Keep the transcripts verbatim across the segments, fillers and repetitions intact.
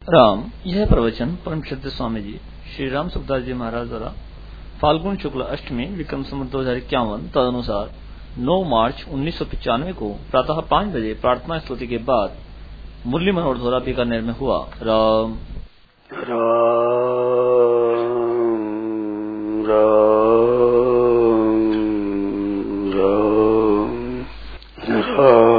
राम। यह प्रवचन परम श्रद्धेय स्वामी जी श्री राम सुखदास जी महाराज द्वारा फाल्गुन शुक्ल अष्टमी विक्रम संवत दो हजार इक्यावन तदनुसार नौ मार्च उन्नीस सौ पचानवे को प्रातः पाँच बजे प्रार्थना स्तुति के बाद मुरली मनोहर धोरा बीकानेर में हुआ। राम राम राम राम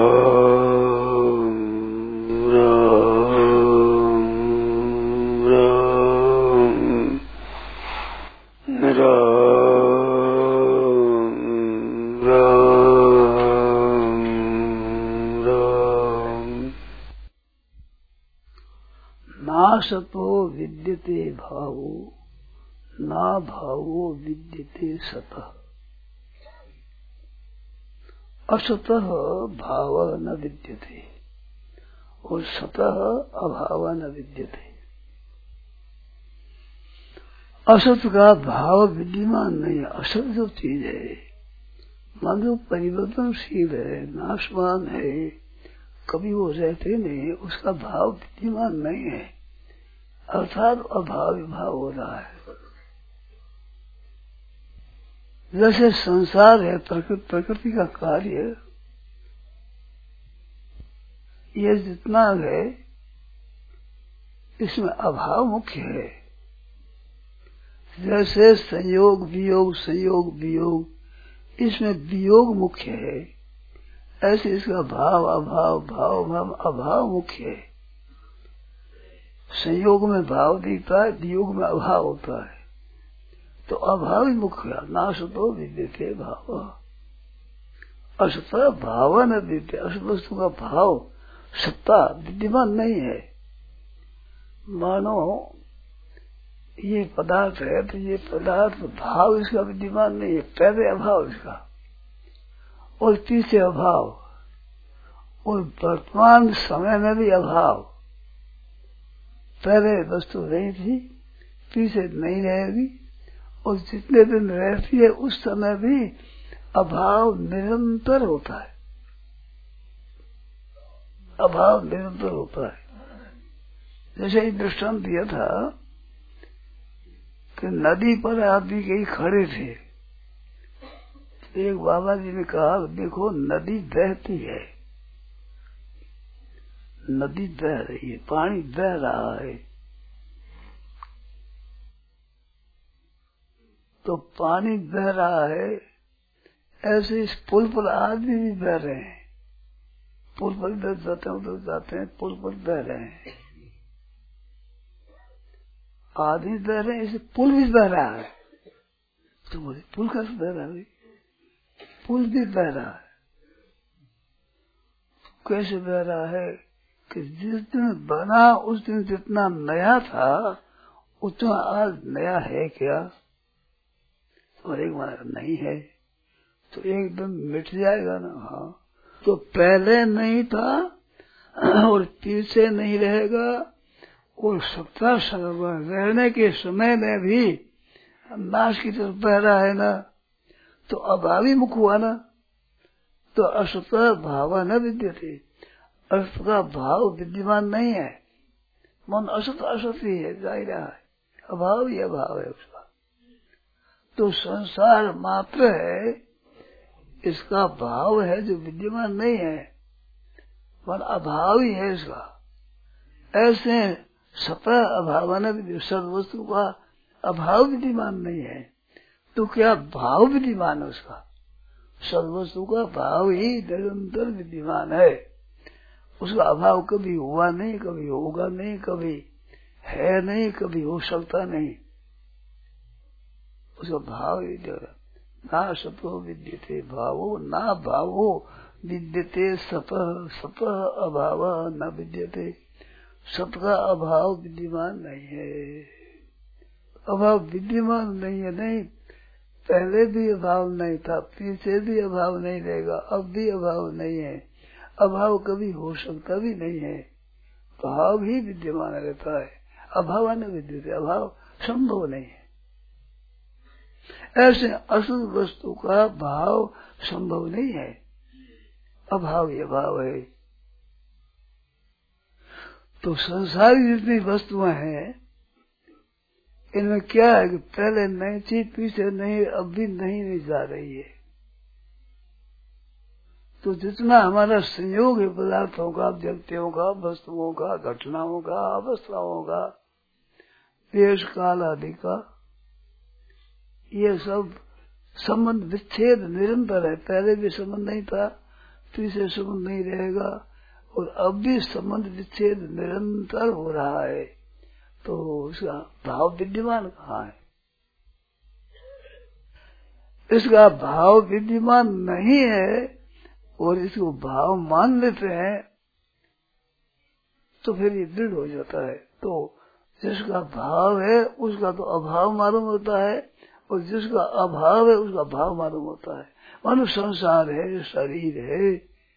नासतो विद्यते भावो ना भावो विद्यते सतः। असतः भाव न विद्यते और सतः अभाव न विद्यते। असत का भाव विद्यमान नहीं है। असत जो चीज है मान जो परिवर्तनशील है, नाशवान है, कभी वो रहते नहीं, उसका भाव विद्यमान नहीं है, अर्थात अभाव विभाव हो रहा है। जैसे संसार है, प्रकृति प्रकृति का कार्य, ये जितना है इसमें अभाव मुख्य है। जैसे संयोग वियोग संयोग वियोग, इसमें वियोग मुख्य है, ऐसे इसका भाव अभाव भाव भाव अभाव मुख्य है। संयोग में भाव दिखता है, वियोग में अभाव होता है, तो अभाव ही मुख्य है। नासतो विद्यते भाव असत भाव न विद्यते। असत वस्तु का भाव सत्ता विद्यमान नहीं है। मानो ये पदार्थ है तो ये पदार्थ भाव इसका विद्यमान नहीं है, पहले अभाव इसका और पीछे अभाव और वर्तमान समय में भी अभाव। पहले वस्तु नहीं थी, पीछे नहीं रहेगी, और जितने दिन रहती है उस समय भी अभाव निरंतर होता है। अभाव निरंतर होता है। जैसे ही दृष्टांत दिया था कि नदी पर आदमी कहीं खड़े थे, एक बाबा जी ने कहा देखो नदी बहती है, नदी बह रही है, पानी बह रहा है, तो पानी बह रहा है, ऐसे इस पुल पर आदमी भी बह रहे हैं। पुल पर इधर जाते हैं उधर जाते हैं, पुल पर बह रहे हैं, आदमी बह रहे हैं, इसे पुल भी बह रहा है। तो बोले पुल कैसे बह रहा है? पुल भी बह रहा है। कैसे बह रहा है कि जिस दिन बना उस दिन जितना नया था उतना आज नया है क्या? और एक बार नहीं है तो एकदम मिट जाएगा ना। हाँ, तो पहले नहीं था और पीछे नहीं रहेगा, और सत्ता रहने के समय में भी नाश की तरफ बह रहा है ना, तो अभावी मुख हुआ ना। तो असत भाव न विद्यते, असत का भाव विद्यमान नहीं है। मन असत असत ही है, जा ही रहा है, अभाव ही अभाव है उसका। तो संसार मात्र है, इसका भाव है जो विद्यमान नहीं है, मन अभाव ही है इसका। ऐसे सतह अभाव न विद्यते, सद्वस्तु का अभाव विद्यमान नहीं है, तो क्या भाव विद्यमान है उसका? सद्वस्तु का भाव ही निरंतर विद्यमान है, उसका अभाव कभी हुआ नहीं, कभी होगा नहीं, कभी है नहीं, कभी हो सकता नहीं। उसका भाव ही ना सतो विद्यते भावो ना भावो विद्यते सतः सतः अभाव न विद्यते। सत का अभाव विद्यमान नहीं है। अभाव विद्यमान नहीं है, नहीं पहले भी अभाव नहीं था, पीछे भी अभाव नहीं रहेगा, अब भी अभाव नहीं है, अभाव कभी हो सकता भी नहीं है। भाव ही विद्यमान रहता है, अभाव न विद्यते, अभाव संभव नहीं है। ऐसे अशुद्ध वस्तु का भाव संभव नहीं है, अभाव ही अभाव है। तो संसारी जितनी वस्तुएं हैं इनमें क्या है कि पहले नहीं थी, पीछे नहीं, अब भी नहीं नहीं जा रही है। तो जितना हमारा संयोग है पदार्थों का, व्यक्तियों का, वस्तुओं का, घटनाओं का, अवस्थाओं का, देश काल आदि का, ये सब संबंध विच्छेद निरंतर है। पहले भी संबंध नहीं था, पीछे संबंध नहीं रहेगा, और अब भी संबंध विच्छेद निरंतर हो रहा है। तो उसका भाव विद्यमान कहाँ है? इसका भाव विद्यमान नहीं है और इसको भाव मान लेते हैं तो फिर ये दृढ़ हो जाता है। तो जिसका भाव है उसका तो अभाव मालूम होता है, और जिसका अभाव है उसका भाव मालूम होता है। मानो संसार है, शरीर है,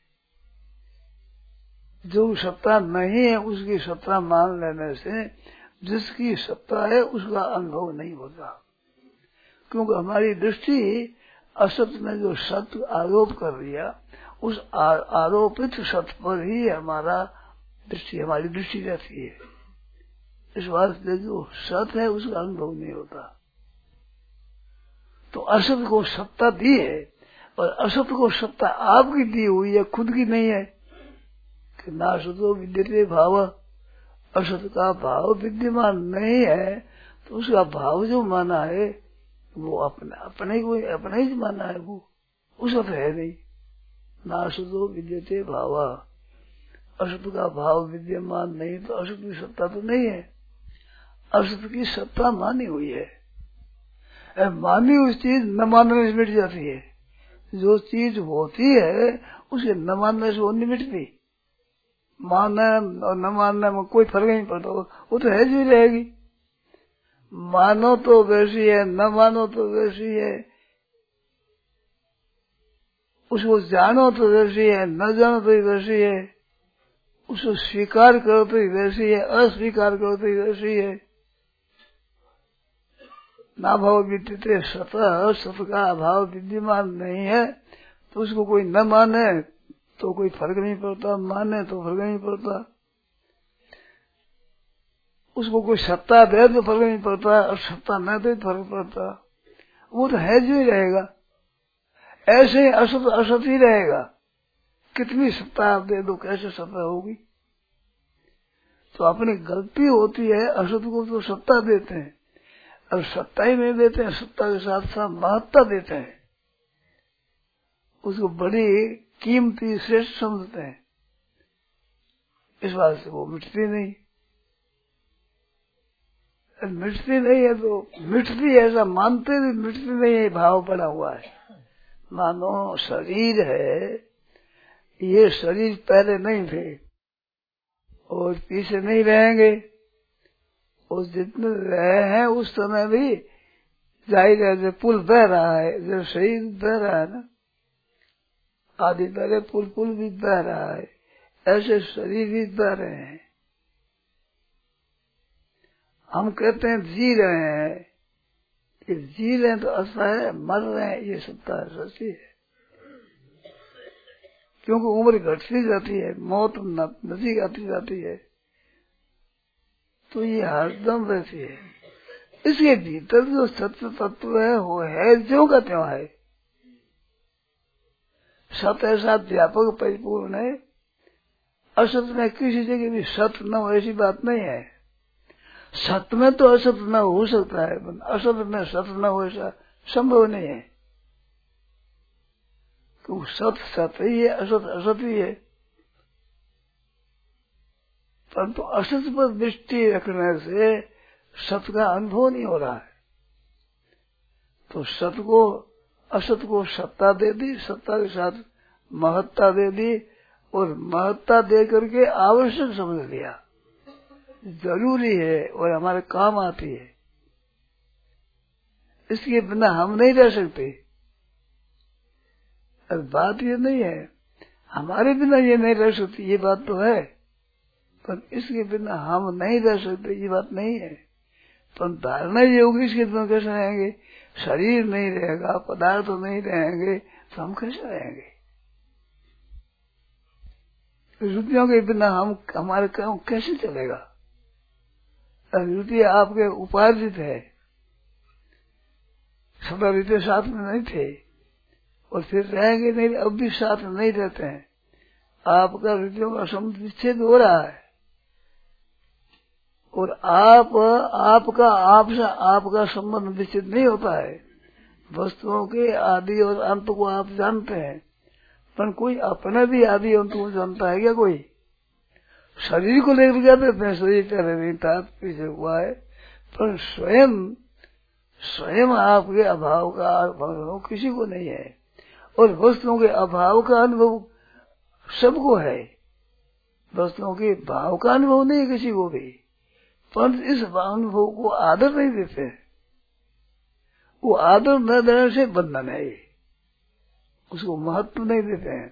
जो सत्ता नहीं है उसकी सत्ता मान लेने से जिसकी सत्ता है उसका अनुभव नहीं होता, क्योंकि हमारी दृष्टि असत में जो सत्य आरोप कर दिया उस आरोपित सत्य पर ही हमारा दृष्टि हमारी दृष्टि रहती है। इस वास्ते जो सत्य है उसका अनुभव नहीं होता। तो असत को सत्ता दी है, और असत को सत्ता आपकी दी हुई है, खुद की नहीं है। कि नासतो विद्यते भाव, असत का भाव विद्यमान नहीं है तो उसका भाव जो माना है वो अपने अपने को अपने ही माना है, वो उसका तो है नहीं। नासतो विद्यते भाव, असत का भाव विद्यमान नहीं तो असत की सत्ता तो नहीं है। असत की सत्ता मानी हुई है, मानी हुई चीज न मानने से मिट जाती है। जो चीज होती है उसे न मानने से वो नहीं मिटती। मानना और न मानने में कोई फर्क नहीं पड़ता, वो तो है जो ही रहेगी। मानो तो वैसी है, न मानो तो वैसी है, उसको जानो तो वैसी है, न जानो तो वैसी है, उसको स्वीकार करो तो वैसी है, अस्वीकार करो तो वैसी है। ना भाव विद्यते सतः, सत का अभाव विद्यमान नहीं है तो उसको कोई न माने तो कोई फर्क नहीं पड़ता, माने तो फर्क नहीं पड़ता। उसको कोई सत्ता दे तो फर्क नहीं पड़ता, और सत्ता न दे तो फर्क पड़ता। वो तो है जो ही रहेगा। ऐसे असत असत ही रहेगा। कितनी सत्ता आप दे दो कैसे सत्ता होगी? तो अपनी गलती होती है, असत को तो सत्ता देते हैं, और सत्ता ही नहीं देते हैं, सत्ता के साथ साथ महत्ता देते हैं, उसको बड़ी कीमती श्रेष्ठ समझते हैं। इस बात से वो मिटती नहीं। मिटती नहीं है तो मिटती ऐसा मानते भी मिटती नहीं है, भाव पड़ा हुआ है। मानो शरीर है, ये शरीर पहले नहीं थे और पीछे नहीं रहेंगे, और जितने रहे हैं उस समय भी जाहिर है, जब पुल बह रहा है, जब शरीर बह रहा है ना, आदि पहले पुल पुल भी बह रहा है, ऐसे शरीर भी बह रहे हैं। हम कहते हैं जी रहे हैं, ये जी रहे हैं तो ऐसा है, मर रहे हैं ये सत्ता है, सच्ची है। क्योंकि उम्र घटती जाती है, मौत नजदीक आती जाती है, तो ये हरदम रहती है। इसके भीतर जो सत्य तत्व है वो है जो का त्यों है। सत्य ऐसा व्यापक परिपूर्ण है, असत में किसी जगह भी सत्य न हो ऐसी बात नहीं है। सत्य में तो असत न हो सकता है, असत में सत्य न हो ऐसा संभव नहीं है। क्योंकि सत्य सत्य ही है, असत असत ही है। परंतु असत पर दृष्टि रखने से सत्य का अनुभव नहीं हो रहा है। तो सत्य को असत को सत्ता दे दी, सत्ता के साथ महत्ता दे दी, और महत्ता दे करके आवश्यक समझ लिया, जरूरी है और हमारे काम आती है। इसके बिना हम नहीं रह सकते। और बात ये नहीं है हमारे बिना ये नहीं रह सकती, ये बात तो है, पर इसके बिना हम नहीं रह सकते ये बात नहीं है। पर धारणा ये होगी इसके बिना कैसे रहेंगे? शरीर नहीं रहेगा, पदार्थ तो नहीं रहेंगे, तो हम कैसे रहेंगे? रुपयों के बिना हम हमारे काम कैसे चलेगा? रुपये आपके उपार्जित है, सदा रुपये साथ में नहीं थे और फिर रहेंगे नहीं, अब भी साथ में नहीं रहते हैं। आपका रुपयों का संबंध विच्छेद हो रहा है और आप आपका आपसे आपका संबंध विच्छेद नहीं होता है। वस्तुओं के आदि और अंत को आप जानते हैं, पर कोई अपने भी आदि अंत को जानता है क्या? कोई शरीर को लेकर क्या देते हैं, शरीर चले नहीं था पीछे हुआ है, पर स्वयं स्वयं आपके अभाव का अनुभव किसी को नहीं है और वस्तुओं के अभाव का अनुभव सबको है। वस्तुओं के भाव का अनुभव नहीं है किसी को भी, पर इस अनुभव को आदर नहीं देते। वो आदर न देने से बंधन है, उसको महत्व नहीं देते हैं,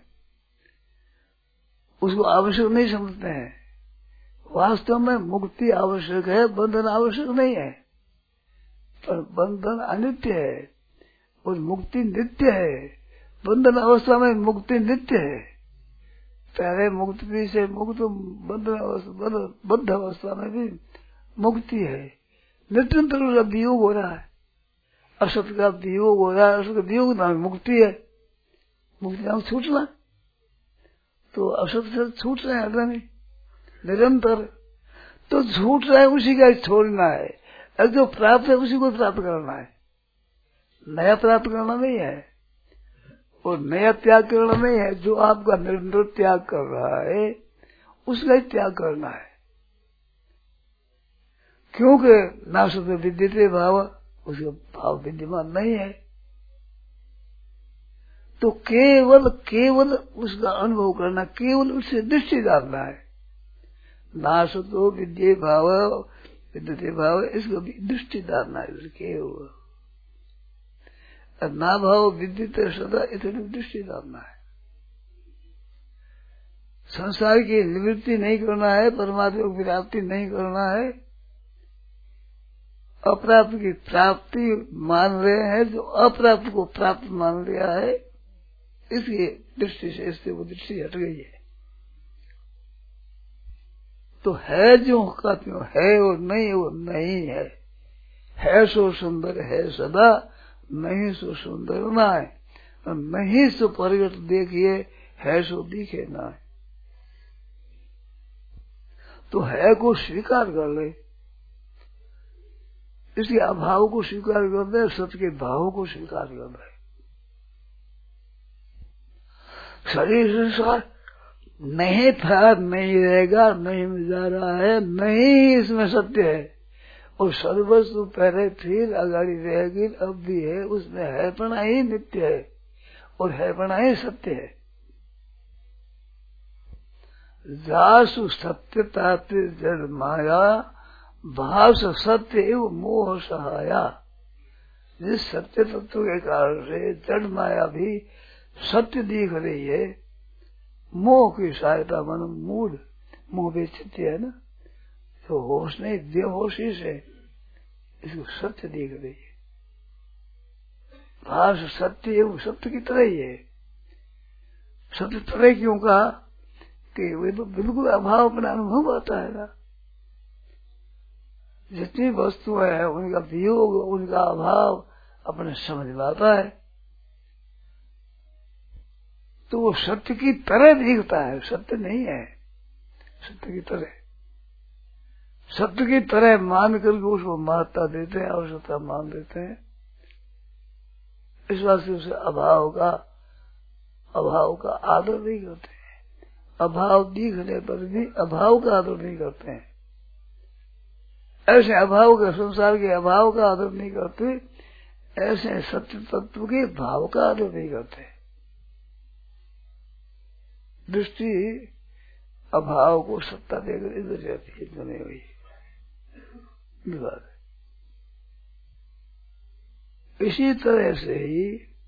उसको आवश्यक नहीं समझते हैं। वास्तव में मुक्ति आवश्यक है, बंधन आवश्यक नहीं है। पर बंधन अनित्य है और मुक्ति नित्य है। बंधन अवस्था में मुक्ति नित्य है, पहले मुक्ति से मुक्त बंधन अवस्था बद्ध अवस्था में भी मुक्ति है। निरंतर उसका वियोग हो रहा है, असत का वियोग हो रहा है, असत का वियोग नाम मुक्ति है। मुक्ति नाम छूटना, तो असत से छूट रहे हैं अग्नि निरंतर, तो छूट रहा है उसी का छोड़ना है। और जो प्राप्त है उसी को प्राप्त करना है, नया प्राप्त करना नहीं है और नया त्याग करना नहीं है। जो आपका निरंतर त्याग कर रहा है उसका ही त्याग करना है, क्योंकि नाशत विद्यते भाव, उसका भाव विद्यमान नहीं है। तो केवल केवल उसका अनुभव करना, केवल उससे दृष्टि डालना है। नाशतो विद्ये भाव विद्यते भाव, इसको भी दृष्टि डालना है केवल। ना भाव विद्युत सदा, इतनी दृष्टि डालना है। संसार की निवृत्ति नहीं करना है, परमात्मा की प्राप्ति नहीं करना है, अप्राप्त की प्राप्ति मान रहे हैं। जो अप्राप्त को प्राप्त मान लिया है, इसकी दृष्टि से इससे वो दृष्टि हट गई है। तो है जो का त्यों है और नहीं वो नहीं है। है सो सुंदर है सदा, नहीं सो सुंदर ना है, नहीं सो प्रगट देखिए, है सो दिखे ना है। तो है को स्वीकार कर ले, इसके अभाव को स्वीकार कर दे, सत्य के भाव को स्वीकार कर दे। शरीर संसार नहीं था, नहीं रहेगा, नहीं में जा रहा है, नहीं इसमें सत्य है। और सर्वस्व पहले फिर अगाड़ी रहेगी, अब भी है, उसमें है पना ही नित्य है और है पना ही सत्य है। जासु सत्य तात्व जड़ माया, भास सत्य एवं मोह सहाया। जिस सत्य तत्व के कारण से जड़ माया भी सत्य दिख रही है, मोह की सहायता मन मूड मोह बेचित है ना, तो होश नहीं बेहोशी से इसको सत्य दिख रही है। भास सत्य एवं सत्य की तरह ही है। सत्य तरह क्यों कहा कि वे तो बिल्कुल अभाव अपना अनुभव आता है ना। जितनी वस्तु है उनका वियोग, उनका अभाव अपने समझ में आता है, तो वो सत्य की तरह दिखता है, सत्य नहीं है। सत्य की तरह सत्य की तरह मान करके उसको महत्ता देते हैं, आवश्यकता मान देते हैं। इस वास्ते उसे अभाव का अभाव का आदर नहीं करते हैं। अभाव दिखने पर भी अभाव का आदर नहीं करते हैं। ऐसे अभाव का, संसार के अभाव का आदर नहीं करते, ऐसे सत्य तत्व के भाव का आदर नहीं करते। दृष्टि अभाव को सत्ता देकर इधर जाती है, बनी हुई विवाद। इसी तरह से ही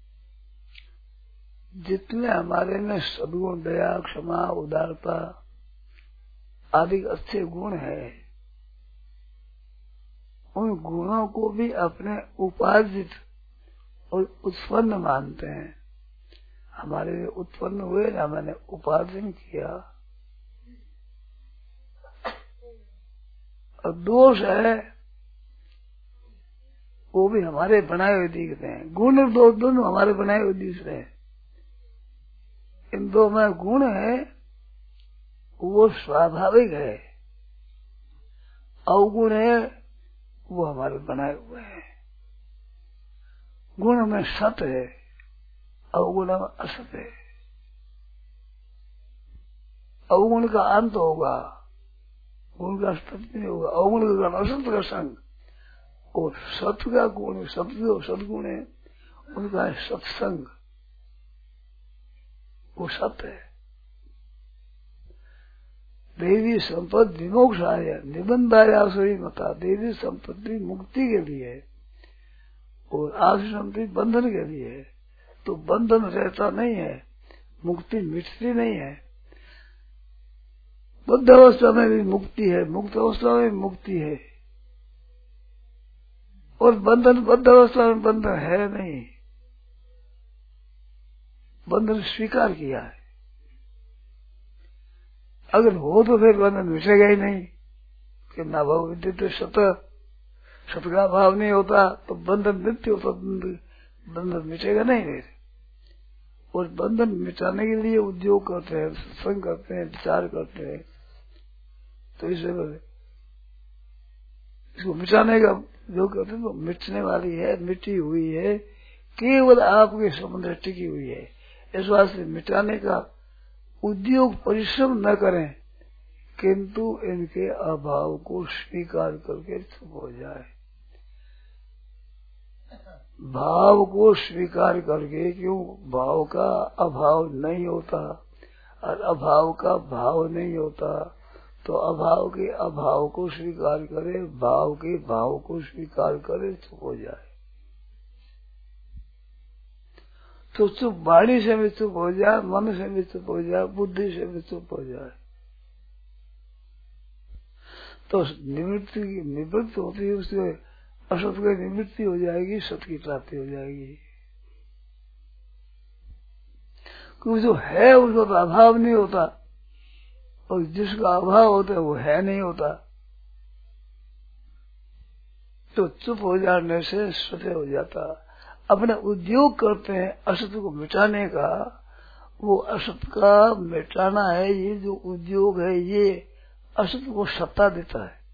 जितने हमारे में सद्गुण, दया, क्षमा, उदारता आदि अच्छे गुण है, उन गुणों को भी अपने उपार्जित और उत्पन्न मानते हैं। हमारे लिए उत्पन्न हुए ना, मैंने उपार्जन किया, और दोष है वो भी हमारे बनाए हुए दिखते हैं। गुण और दोष दोनों हमारे बनाए हुए दिख रहे हैं। इन दो में गुण है वो स्वाभाविक है, अवगुण है वो हमारे बनाए हुए हैं। गुण में सत है, अवगुण में असत है। अवगुण का अंत होगा, गुण का असत नहीं होगा। अवगुण का गुण असत का संग और सत्य का गुण सत्य और सदगुण है उनका है सत्संग, वो सत्य है। देवी संपत्ति विमोक्षाय निबंधायासुरी मता। देवी संपत्ति मुक्ति के लिए और आसुरी संपत्ति बंधन के लिए है। तो बंधन रहता नहीं है, मुक्ति मिटती नहीं है। बुद्ध अवस्था में भी मुक्ति है, मुक्त अवस्था में भी मुक्ति है और बंधन बद्ध अवस्था में बंधन है नहीं। बंधन स्वीकार किया है। अगर हो तो फिर बंधन मिटेगा ही नहीं कि ना भाव विद्युत सत सत का भाव नहीं होता तो बंधन नित्य होता, बंधन मिटेगा नहीं फिर। और बंधन मिटाने के लिए उद्योग करते हैं, सत्संग करते हैं, विचार करते हैं। तो इसे इसको मिटाने का जो कहते हैं वो मिटने वाली है, मिटी हुई है, केवल आपके समुद्र टिकी हुई है। इस वास्ते मिटाने का उद्योग परिश्रम न करें, किंतु इनके अभाव को स्वीकार करके चुप हो जाए। भाव को स्वीकार करके, क्यों भाव का अभाव नहीं होता और अभाव का भाव नहीं होता, तो अभाव के अभाव को स्वीकार करे, भाव के भाव को स्वीकार करे, चुप हो जाए। तो चुप वाणी से भी चुप हो जाए, मन से भी चुप हो जाए, बुद्धि से भी चुप हो जाए, तो निवृत्ति की निवृत्ति होती है, उसके असत की निवृत्ति हो जाएगी, सत की प्राप्ति हो जाएगी। क्योंकि जो है उसका तो अभाव नहीं होता और जिसका अभाव होता है वो है नहीं होता। तो चुप हो जाने से सत्य हो जाता। अपने उद्योग करते हैं असत्य को मिटाने का, वो असत्य का मिटाना है। ये जो उद्योग है ये असत्य को सत्ता देता है।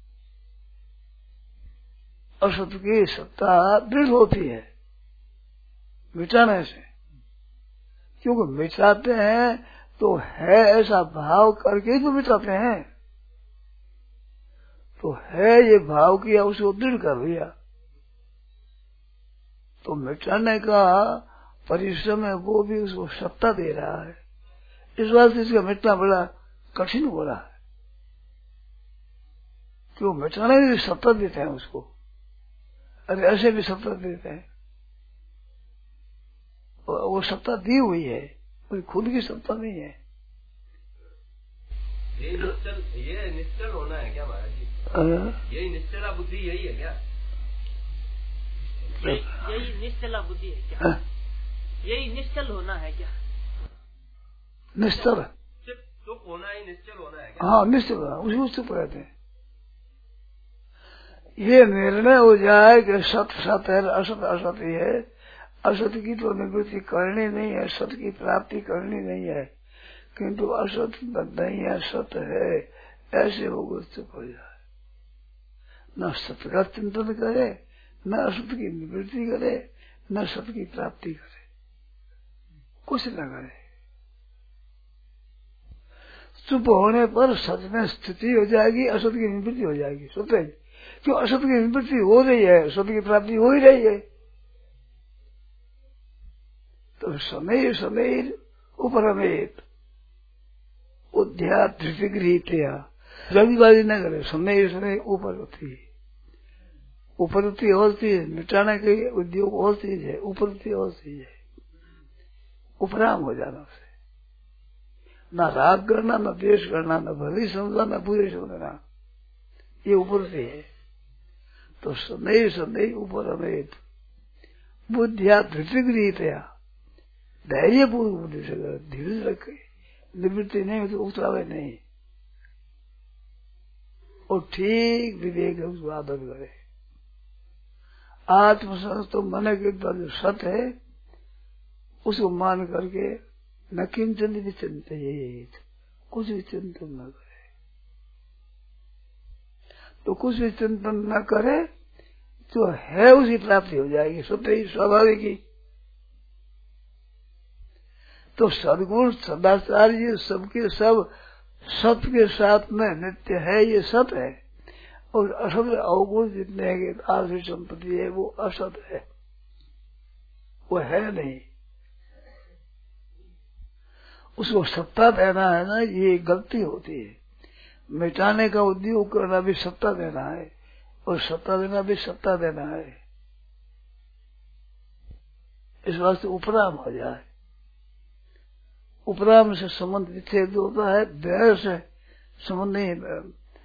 असत्य की सत्ता दृढ़ होती है मिटाने से, क्योंकि मिटाते हैं तो है ऐसा भाव करके तो मिटाते हैं। तो है ये भाव किया, उसको दृढ़ कर लिया, तो मिटाने का परिश्रम है वो भी उसको सत्ता दे रहा है। इस बात से इसका मिटना बड़ा कठिन हो रहा है। क्यों मिटाने की सत्ता देते हैं उसको, अरे ऐसे भी सत्ता देते हैं। वो सत्ता दी हुई है, कोई खुद की सत्ता नहीं है। ये निश्चल ये निश्चल होना है क्या महाराज जी? यही निश्चला बुद्धि यही है क्या? यही निश्चला बुद्धि है क्या? यही निश्चल होना है क्या? निश्चल चुप होना ही निश्चल होना है क्या? हाँ निश्चल होना, उसी चुप रहते हैं। ये निर्णय हो जाए कि सत सत है, असत असत ही है। असत की तो निवृत्ति करनी नहीं है, सत की प्राप्ति करनी नहीं है, किंतु असत नहीं है सत है, ऐसे वो चुप हो जाए। न सत का चिंतन करे, न असत की निवृत्ति करे, न सत की प्राप्ति करे, कुछ न करे। चुप होने पर सत में स्थिति हो जाएगी, असत की निवृत्ति हो जाएगी। सोते क्यों असत की निवृत्ति हो रही है, सत की प्राप्ति हो ही रही है। तो समय समय उपरमेत उद्या धृतिगृहितया जल्दीबाजी न करे। समय समय ऊपर होती है, उपरती और चीज मिटाने के उद्योग और चीज है, उपरती और चीज है। उपराम हो जाना से न राग करना, न द्वेष करना, न भली समझना, न बुरी समझना, ये उपरती है। तो समय समय उपरमेत बुद्धिया धृतिगृहितया धैर्य पूर्व बुद्धि से धीरे रखे, निवृत्ति नहीं हो तो उतरावे नहीं। और ठीक विवेक है उसको आदर करे। आत्मसंस तो मन के द्वारा जो सत्य है उसको मान करके न किंचन भी चिंतित, कुछ भी चिंतन न करे। तो कुछ भी चिंतन न करे जो है उसी प्राप्ति हो जाएगी, सत्य ही स्वाभाविक ही। तो सदगुण सदाचार्य सबके सब सत्य के साथ में नित्य है, ये सत्य है। और असत अवगुण जितने आर्थिक संपत्ति है वो असत है, वो है नहीं। उसको सत्ता देना है ना, ये गलती होती है। मिटाने का उद्योग करना भी सत्ता देना है, और सत्ता देना भी सत्ता देना है। इस वास्ते उपराम हो जाए। उपराम से संबंध विच्छेद होता है, बैर से संबंध नहीं।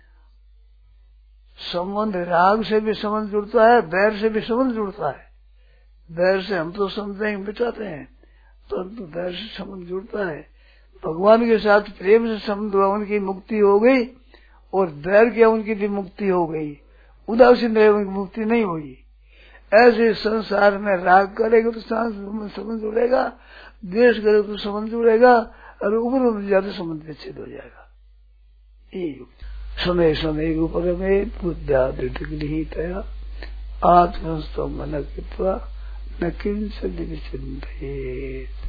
संबंध राग से भी संबंध जुड़ता है, बैर से भी संबंध जुड़ता है। बैर से हम तो समझते हैं मिटाते हैं, परंतु बैर से संबंध जुड़ता है। भगवान के साथ प्रेम से संबंध हुआ, उनकी मुक्ति हो गई, और बैर किया उनकी भी मुक्ति हो गई। उदासीन रहे उनकी मुक्ति नहीं हुई। ऐसे संसार में राग करेगा तो संबंध जुड़ेगा, द्वेष करेगा तो संबंध जुड़ेगा, और उग्र में ज्यादा संबंध विच्छेद हो जाएगा। ये समय समय उपगमे बुद्ध्यादृतया आत्मस्थो मन कृत्वा न किंचित् विचिन्तयेत्।